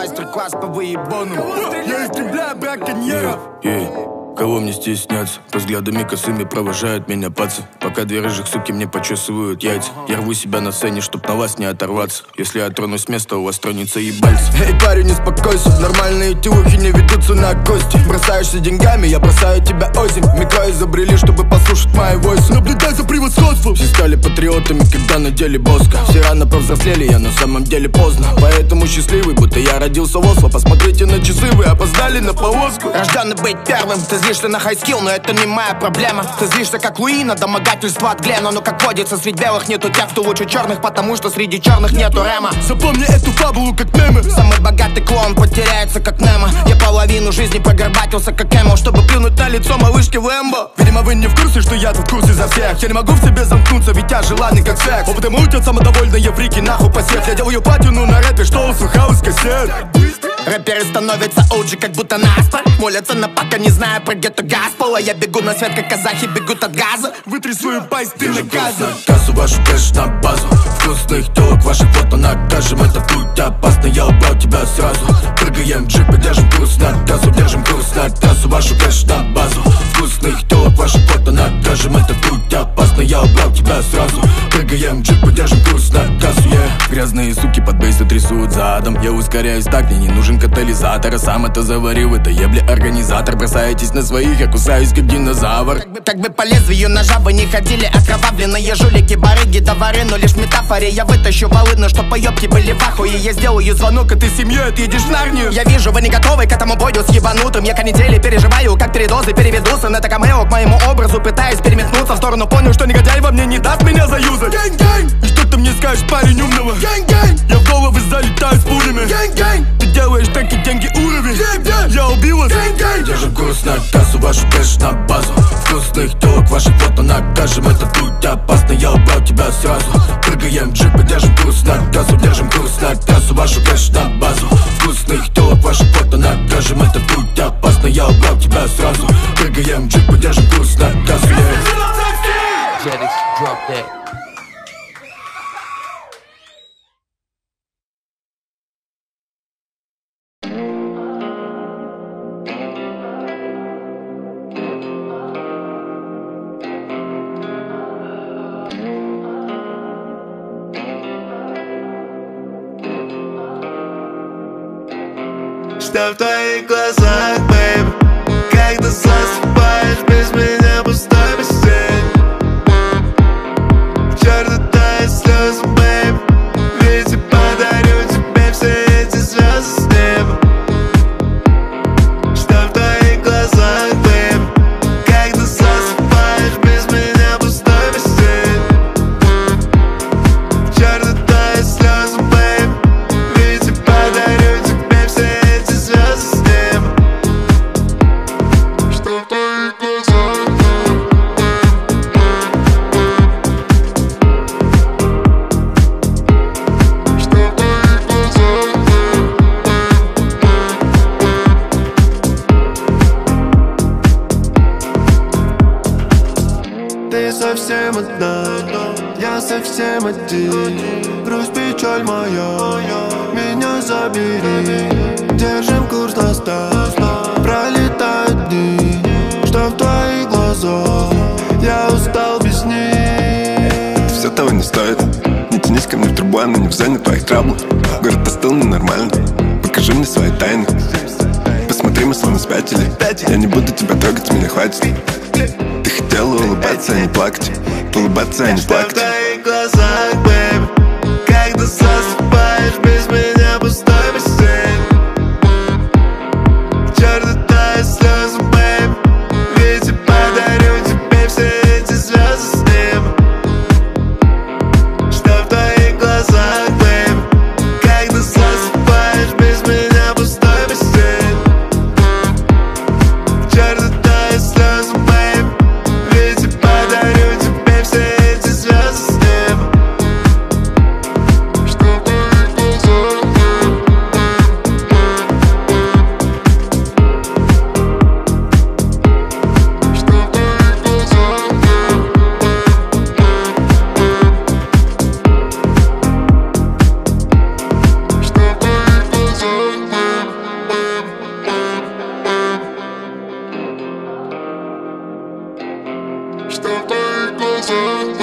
Мастер-класс по выебонам. Я истребляю браконьеров. Кого мне стесняться? Взглядами косыми провожают меня пацы. Пока две рыжих суки мне почесывают яйца. Я рву себя на сцене, чтоб на вас не оторваться. Если я тронусь с места, у вас тронется ебальца. Эй, парень, успокойся. Нормальные тюлухи не ведутся на кости. Бросаешься деньгами, я бросаю тебя озимь. Микро изобрели, чтобы послушать мои войсы. Наблюдай за превосходством. Все стали патриотами, когда надели боска. Все рано повзрослели, я на самом деле поздно. Поэтому счастливый, будто я родился в Осло. Посмотрите на часы, вы опоздали на повозку. Рожденный быть первым, ты злишься на хайскилл, но это не моя проблема. Ты злишься как Луи на домогательство от Глена. Но как водится, среди белых нету тех, кто лучше черных, потому что среди черных нету Рема. Запомни эту фабулу как мемы. Самый богатый клоун потеряется как Немо. Я половину жизни прогорбатился как Эмо, чтобы плюнуть на лицо малышки в Лэмбо. Видимо, вы не в курсе, что я тут в курсе за всех. Я не могу в себе замкнуться, ведь я желанный как секс. Опытом учат самодовольные фрики, нахуй посев. Я делаю платину на рэпе, что услыхал из кассет. Рэперы становятся OG, как будто Наспор. Молятся на пока, не зная про гетто Газпола. Я бегу на свет, как казахи бегут от газа. Вытри свою пасть, ты наказан. Кассу вашу кэш на базу. Вкусных телок, ваши фото накажем. Это путь опасный, я убрал тебя сразу. Прыгаем в джип и держим курс на кассу. Держим курс на кассу, вашу кэш на базу. Вкусных телок, ваши фото накажем. Это путь опасный, я убрал тебя сразу. Прыгаем в джип и держим курс на кассу, Грязные суки под бейсы трясут задом. Я ускоряюсь так, мне не нужен катализатор. А сам это заварил, это ебли организатор. Бросаетесь на своих, я кусаюсь как динозавр. Как бы по лезвию ножа вы не ходили окровавленные жулики, барыги, товары, но лишь в метафоре. Я вытащу волыну, чтоб поебки были в ахуе. Я сделаю звонок, и ты с семьей отъедешь в Нарнию. Я вижу, вы не готовы к этому бою с ебанутым. Я канители переживаю, как передозы переведутся на Такамео к моему образу, пытаясь переметнуться в сторону. Понял, что негодяй во мне не даст меня заюзать. Гэнг-гэнг! И что ты мне скажешь, парень умного? Гэнг-гэнг! Я в головы залетаю с пулями. Гэнг-гэнг! Ты делаешь так и деньги уровень. Я убил вас. Гэнг-гэнг! Держим курс на кассу, вашу кэш на базу. Вкусных телок, ваши фото накажем. Это путь опасный, я убрал тебя сразу. Прыгаем в джип и держим курс на кассу. Держим курс на кассу, вашу кэш на базу. Вкусных телок, ваши фото накажем. Это путь опасный, я убрал тебя сразу. Прыгаем в джип и держим курс на кассу, Jetix, drop that. Что в твоих глазах, бэйб? Как ты засыпаешь без меня пустой бассейн? К черту твои слезы, бэйб. Ведь я подарю тебе все эти звезды с неба. Что в твоих глазах, бэйб? Как ты засыпаешь без меня пустой бассейн? К черту твои слезы, бэйб. Ведь я подарю тебе все эти звезды с неба. Что в твоих глазах, что в твоих глазах, ты совсем одна, я совсем один. Грусть, печаль моя, меня забери. Держим курс на старт, пролетают дни. Что в твоих глазах, я устал без них. Все того не стоит. Не тянись ко мне в трубу, она не в зоне твоих траблов. Город остыл ненормально, покажи мне свои тайны. Посмотри, мы словно спятили. Я не буду тебя трогать, меня хватит. Ты хотела улыбаться, а не плакать. Улыбаться, а не плакать. Что в твоих глазах, бэйб? Как ты засыпаешь без меня пустой бассейн? К черту твои слезы, бэйб. Ведь я подарю тебе все эти звезды с неба. Что в твоих глазах, бэйб? Как ты засыпаешь без меня пустой бассейн? К черту твои слезы, бэйб. Ведь я подарю тебе все эти звезды с неба. что в твоих глазах.